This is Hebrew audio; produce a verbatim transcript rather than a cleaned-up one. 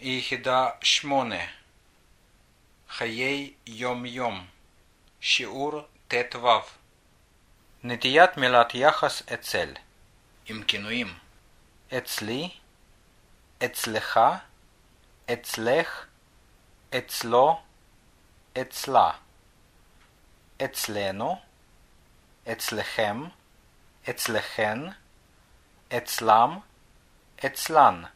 יחידה שמונה חיי יום-יום שיעור ט"ו נטיית מילת יחס אצל עם כינויים אצלי, אצלך, אצלך, אצלו, אצלה אצלנו, אצלכם, אצלכן, אצלם, אצלן